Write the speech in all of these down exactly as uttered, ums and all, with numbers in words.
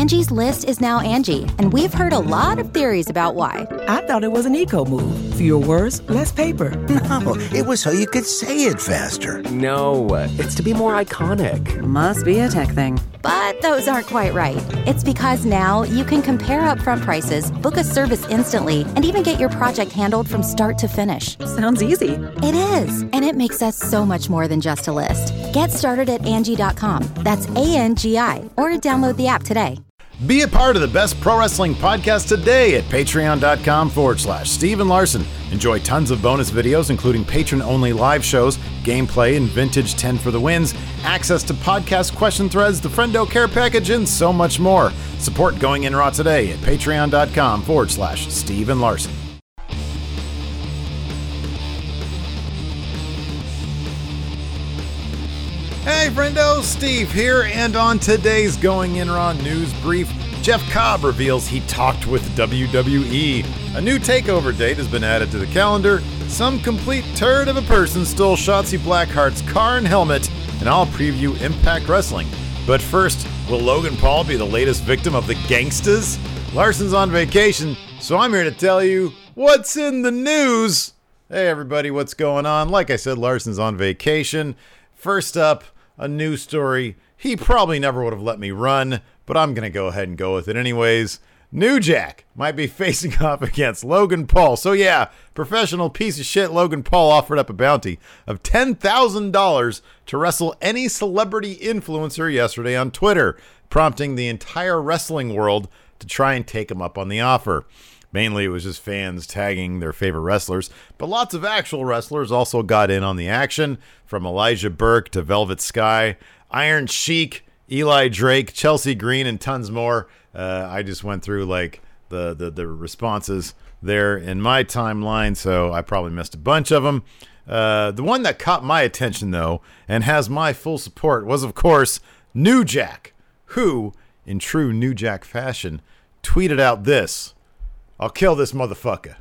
Angie's List is now Angie, and we've heard a lot of theories about why. I thought it was an eco move. Fewer words, less paper. No, it was so you could say it faster. No, it's to be more iconic. Must be a tech thing. But those aren't quite right. It's because now you can compare upfront prices, book a service instantly, and even get your project handled from start to finish. Sounds easy. It is, and it makes us so much more than just a list. Get started at Angie dot com. That's A N G I, or download the app today. Be a part of the best pro wrestling podcast today at patreon.com forward slash Steven Larson. Enjoy tons of bonus videos, including patron-only live shows, gameplay, and vintage ten for the wins, access to podcast question threads, the Friendo Care Package, and so much more. Support Going In Raw today at patreon.com forward slash Steven Larson. Hey friendo, Steve here, and on today's Going In Raw news brief, Jeff Cobb reveals he talked with W W E. A new takeover date has been added to the calendar. Some complete turd of a person stole Shotzi Blackheart's car and helmet, and I'll preview Impact Wrestling. But first, will Logan Paul be the latest victim of the gangstas? Larson's on vacation, so I'm here to tell you what's in the news. Hey everybody, what's going on? Like I said, Larson's on vacation. First up, a news story he probably never would have let me run, but I'm going to go ahead and go with it anyways. New Jack might be facing off against Logan Paul. So yeah, professional piece of shit Logan Paul offered up a bounty of ten thousand dollars to wrestle any celebrity influencer yesterday on Twitter, prompting the entire wrestling world to try and take him up on the offer. Mainly, it was just fans tagging their favorite wrestlers, but lots of actual wrestlers also got in on the action, from Elijah Burke to Velvet Sky, Iron Sheik, Eli Drake, Chelsea Green, and tons more. Uh, I just went through like the, the, the responses there in my timeline, so I probably missed a bunch of them. Uh, the one that caught my attention, though, and has my full support, was, of course, New Jack, who, in true New Jack fashion, tweeted out this: "I'll kill this motherfucker."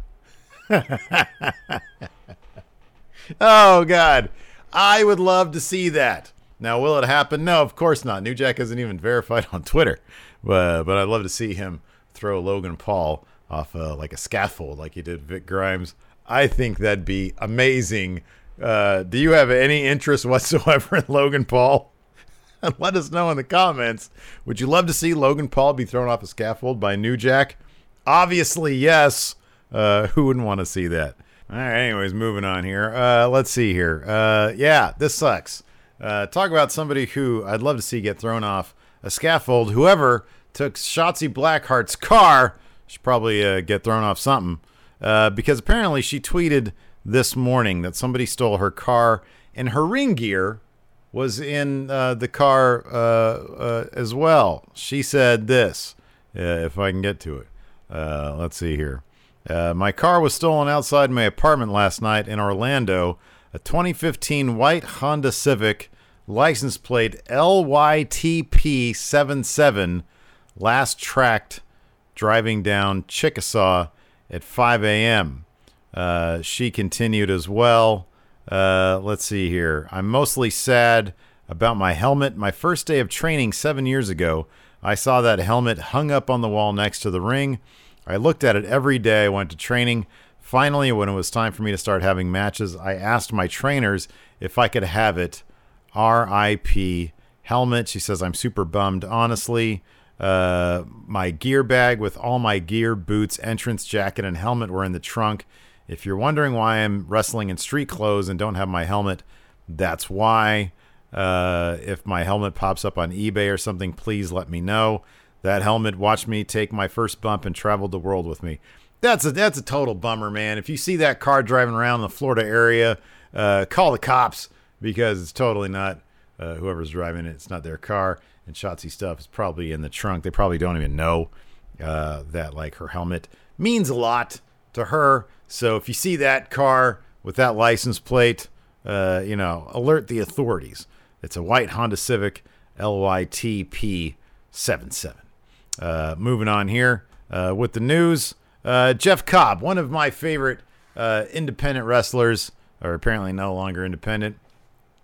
Oh, God. I would love to see that. Now, will it happen? No, of course not. New Jack isn't even verified on Twitter. But, but I'd love to see him throw Logan Paul off uh, like a scaffold like he did Vic Grimes. I think that'd be amazing. Uh, do you have any interest whatsoever in Logan Paul? Let us know in the comments. Would you love to see Logan Paul be thrown off a scaffold by New Jack? Obviously, yes. Uh, who wouldn't want to see that? All right, anyways, moving on here. Uh, let's see here. Uh, yeah, this sucks. Uh, talk about somebody who I'd love to see get thrown off a scaffold. Whoever took Shotzi Blackheart's car should probably uh, get thrown off something. Uh, because apparently she tweeted this morning that somebody stole her car, and her ring gear was in uh, the car uh, uh, as well. She said this, uh, if I can get to it. Uh, let's see here. Uh, my car was stolen outside my apartment last night in Orlando. A twenty fifteen white Honda Civic, license plate L Y T P seventy-seven, last tracked driving down Chickasaw at five a.m. Uh, she continued as well. Uh, let's see here. I'm mostly sad about my helmet. My first day of training seven years ago, I saw that helmet hung up on the wall next to the ring. I looked at it every day I went to training. Finally, when it was time for me to start having matches, I asked my trainers if I could have it. R I P helmet. She says, I'm super bummed, honestly. Uh, my gear bag with all my gear, boots, entrance jacket, and helmet were in the trunk. If you're wondering why I'm wrestling in street clothes and don't have my helmet, that's why. Uh, if my helmet pops up on eBay or something, please let me know. That helmet watched me take my first bump and traveled the world with me. That's a that's a total bummer, man. If you see that car driving around the Florida area, uh, call the cops, because it's totally not uh, whoever's driving it. It's not their car, and Shotzi stuff is probably in the trunk. They probably don't even know uh, that like her helmet means a lot to her. So if you see that car with that license plate, uh, you know, alert the authorities. It's a white Honda Civic L Y T P seventy-seven. Uh, moving on here uh, with the news. Uh, Jeff Cobb, one of my favorite uh, independent wrestlers, or apparently no longer independent,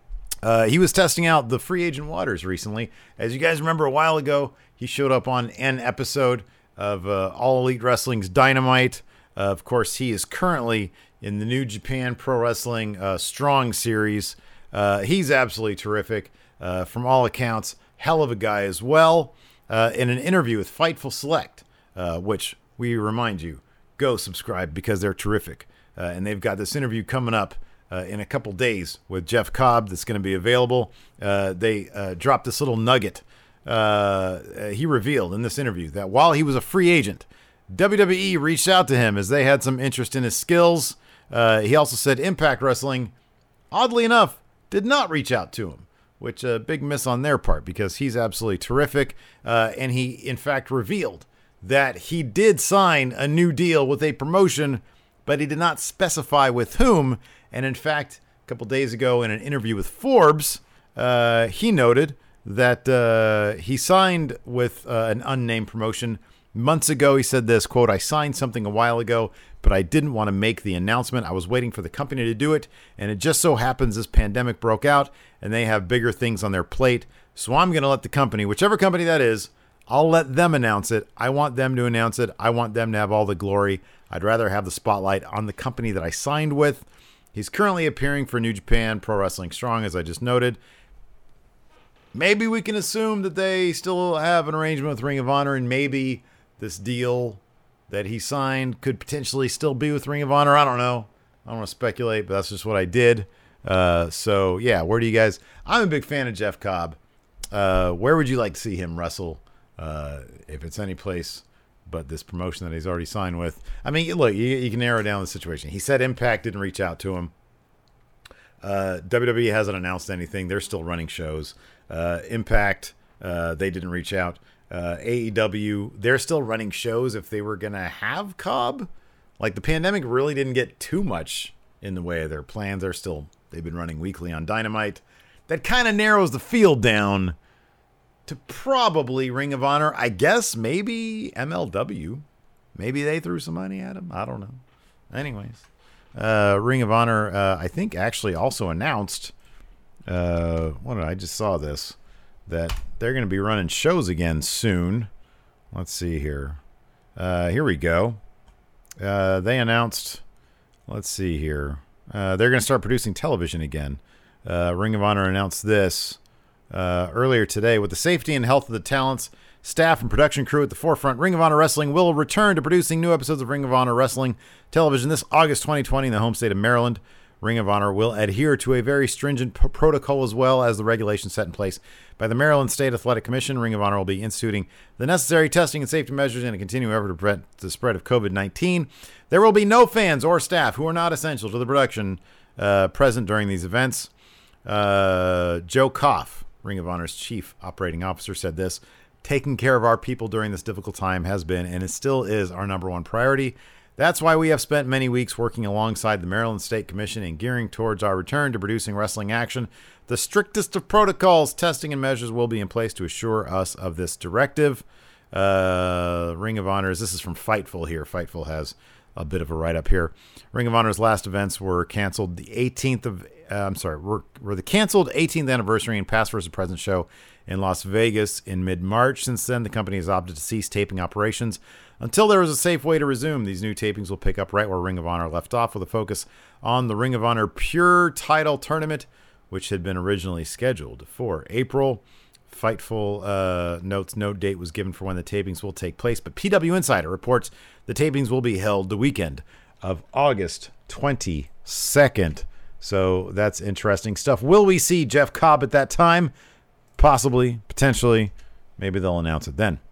Uh, he was testing out the free agent waters recently. As you guys remember, a while ago, he showed up on an episode of uh, All Elite Wrestling's Dynamite. Uh, of course, he is currently in the New Japan Pro Wrestling uh, Strong Series. Uh, he's absolutely terrific. Uh, from all accounts, hell of a guy as well. Uh, in an interview with Fightful Select, uh, which we remind you, go subscribe because they're terrific. Uh, and they've got this interview coming up uh, in a couple days with Jeff Cobb that's going to be available. Uh, they uh, dropped this little nugget. Uh, he revealed in this interview that while he was a free agent, W W E reached out to him as they had some interest in his skills. Uh, he also said Impact Wrestling, oddly enough, did not reach out to him, which a big miss on their part because he's absolutely terrific. Uh, and he, in fact, revealed that he did sign a new deal with a promotion, but he did not specify with whom. And in fact, a couple days ago in an interview with Forbes, uh, he noted that uh, he signed with uh, an unnamed promotion months ago. He said this, quote, "I signed something a while ago, but I didn't want to make the announcement. I was waiting for the company to do it, and it just so happens this pandemic broke out, and they have bigger things on their plate. So I'm going to let the company, whichever company that is, I'll let them announce it. I want them to announce it. I want them to have all the glory. I'd rather have the spotlight on the company that I signed with." He's currently appearing for New Japan Pro Wrestling Strong, as I just noted. Maybe we can assume that they still have an arrangement with Ring of Honor, and maybe this deal that he signed could potentially still be with Ring of Honor. I don't know. I don't want to speculate, but that's just what I did. Uh, so, yeah, where do you guys... I'm a big fan of Jeff Cobb. Uh, where would you like to see him wrestle? Uh, if it's any place but this promotion that he's already signed with. I mean, look, you, you can narrow down the situation. He said Impact didn't reach out to him. Uh, W W E hasn't announced anything. They're still running shows. Uh, Impact, uh, they didn't reach out. Uh, A E W, they're still running shows if they were going to have Cobb. Like, the pandemic really didn't get too much in the way of their plans. They're still, they've been running weekly on Dynamite. That kind of narrows the field down to probably Ring of Honor. I guess maybe M L W. Maybe they threw some money at him. I don't know. Anyways, uh, Ring of Honor, uh, I think actually also announced, uh, what did I just saw this, that they're going to be running shows again soon. Let's see here. Uh, here we go. Uh, they announced, let's see here. Uh, they're going to start producing television again. Uh, Ring of Honor announced this uh, earlier today. With the safety and health of the talents, staff, and production crew at the forefront, Ring of Honor Wrestling will return to producing new episodes of Ring of Honor Wrestling television this August twenty twenty in the home state of Maryland. Ring of Honor will adhere to a very stringent p- protocol as well as the regulations set in place by the Maryland State Athletic Commission. Ring of Honor will be instituting the necessary testing and safety measures in a continuing effort to prevent the spread of covid nineteen. There will be no fans or staff who are not essential to the production uh, present during these events. Uh, Joe Koff, Ring of Honor's chief operating officer, said this: "Taking care of our people during this difficult time has been and it still is our number one priority. That's why we have spent many weeks working alongside the Maryland State Commission and gearing towards our return to producing wrestling action. The strictest of protocols, testing, and measures will be in place to assure us of this directive." Uh, Ring of Honor's, this is from Fightful here. Fightful has a bit of a write-up here. Ring of Honor's last events were canceled the eighteenth of, uh, I'm sorry, were, were the canceled eighteenth anniversary and past versus present show in Las Vegas in mid-March. Since then, the company has opted to cease taping operations until there is a safe way to resume. These new tapings will pick up right where Ring of Honor left off, with a focus on the Ring of Honor Pure Title Tournament, which had been originally scheduled for April. Fightful uh, notes no date was given for when the tapings will take place, but P W Insider reports the tapings will be held the weekend of August twenty-second. So that's interesting stuff. Will we see Jeff Cobb at that time? Possibly, potentially. Maybe they'll announce it then.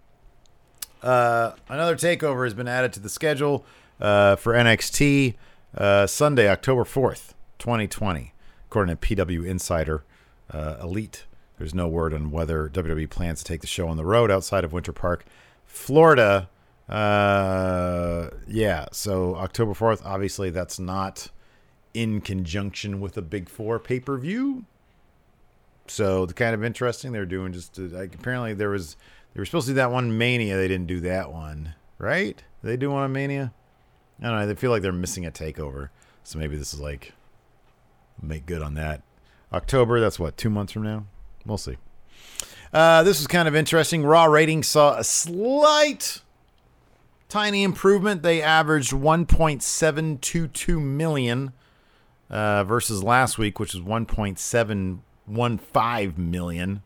Uh, another takeover has been added to the schedule uh, for N X T uh, Sunday, October fourth, twenty twenty, according to P W Insider. Uh, Elite. There's no word on whether W W E plans to take the show on the road outside of Winter Park, Florida. Uh, yeah, so October fourth, obviously that's not in conjunction with a Big Four pay-per-view. So the kind of interesting they're doing just to, like, apparently there was they were supposed to do that one Mania. They didn't do that one, right? Did they do one on Mania? I don't know. They feel like they're missing a takeover. So maybe this is like make good on that. October, that's what, two months from now? We'll see. Uh, this was kind of interesting. Raw ratings saw a slight, tiny improvement. They averaged one point seven two two million uh, versus last week, which was one point seven one five million.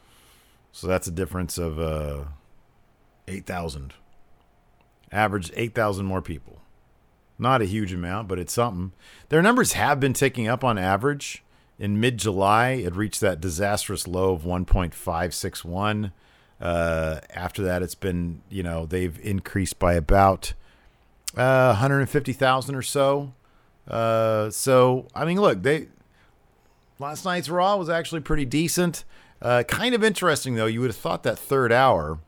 So that's a difference of uh, eight thousand. Averaged eight thousand more people. Not a huge amount, but it's something. Their numbers have been ticking up on average. In mid-July, it reached that disastrous low of one point five six one. Uh, after that, it's been, you know, they've increased by about uh, one hundred fifty thousand or so. Uh, so, I mean, look, they last night's Raw was actually pretty decent. Uh, kind of interesting, though. You would have thought that third hour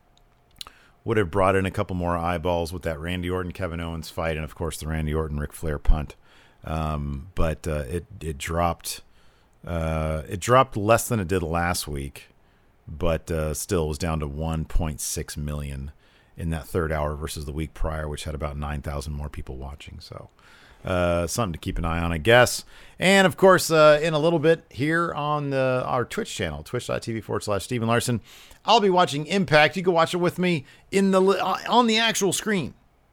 would have brought in a couple more eyeballs with that Randy Orton-Kevin Owens fight and, of course, the Randy Orton-Ric Flair punt. Um, but uh, it it dropped uh, it dropped less than it did last week, but uh, still was down to one point six million in that third hour versus the week prior, which had about nine thousand more people watching. So uh, something to keep an eye on, I guess. And of course, uh, in a little bit here on the, our Twitch channel, twitch.tv forward slash Steven Larson, I'll be watching Impact. You can watch it with me in the on the actual screen.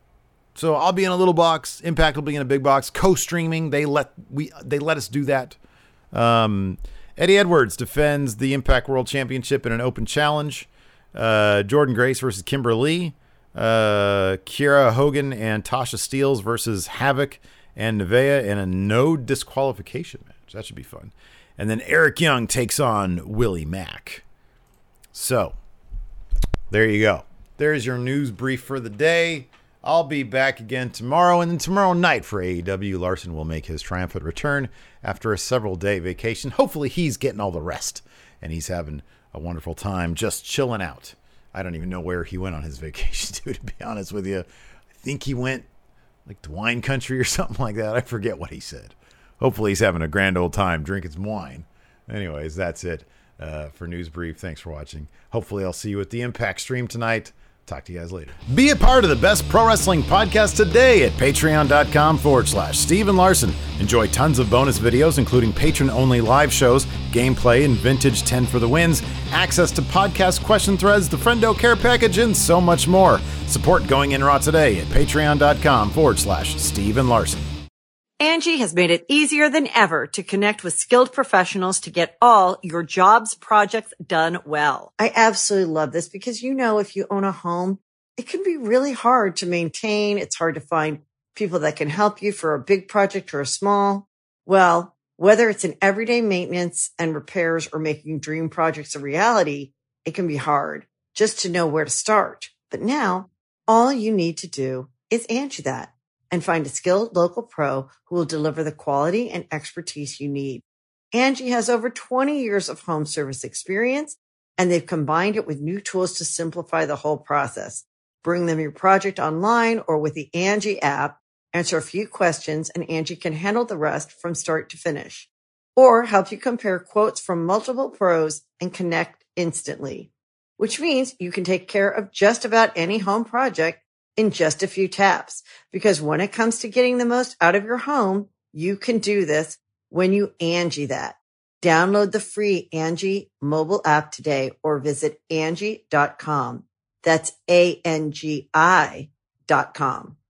So I'll be in a little box. Impact will be in a big box. Co-streaming. They let we they let us do that. Um, Eddie Edwards defends the Impact World Championship in an open challenge. Uh, Jordan Grace versus Kimber Lee. Uh, Kiera Hogan and Tasha Steelz versus Havoc and Nevaeh in a no disqualification match. That should be fun. And then Eric Young takes on Willie Mack. So there you go. There's your news brief for the day. I'll be back again tomorrow, and then tomorrow night for A E W, Larson will make his triumphant return after a several-day vacation. Hopefully he's getting all the rest, and he's having a wonderful time just chilling out. I don't even know where he went on his vacation, to, to be honest with you. I think he went like to wine country or something like that. I forget what he said. Hopefully he's having a grand old time drinking some wine. Anyways, that's it uh, for News Brief. Thanks for watching. Hopefully I'll see you at the Impact stream tonight. Talk to you guys later. Be a part of the best pro wrestling podcast today at patreon.com forward slash Steven Larson. Enjoy tons of bonus videos, including patron-only live shows, gameplay, and vintage ten for the wins, access to podcast question threads, the Friendo Care Package, and so much more. Support Going In Raw today at patreon.com forward slash Steven Larson. Angie has made it easier than ever to connect with skilled professionals to get all your jobs projects done well. I absolutely love this because, you know, if you own a home, it can be really hard to maintain. It's hard to find people that can help you for a big project or a small. Well, whether it's in everyday maintenance and repairs or making dream projects a reality, it can be hard just to know where to start. But now all you need to do is Angie that and find a skilled local pro who will deliver the quality and expertise you need. Angie has over twenty years of home service experience, and they've combined it with new tools to simplify the whole process. Bring them your project online or with the Angie app, answer a few questions, and Angie can handle the rest from start to finish. Or help you compare quotes from multiple pros and connect instantly, which means you can take care of just about any home project in just a few taps. Because when it comes to getting the most out of your home, you can do this when you Angie that. Download the free Angie mobile app today or visit Angie dot com. That's A N G I dot com.